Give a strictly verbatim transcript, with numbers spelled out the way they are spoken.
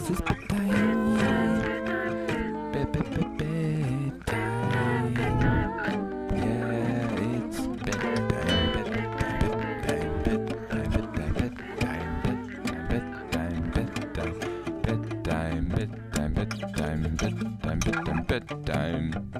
Es ist bedtime. Bed, bed, bed, bedtime. Yeah, it's bedtime, bedtime, bedtime, bedtime, bedtime, bedtime, bedtime, bedtime, bedtime, bedtime, bedtime, bedtime, bedtime, bedtime.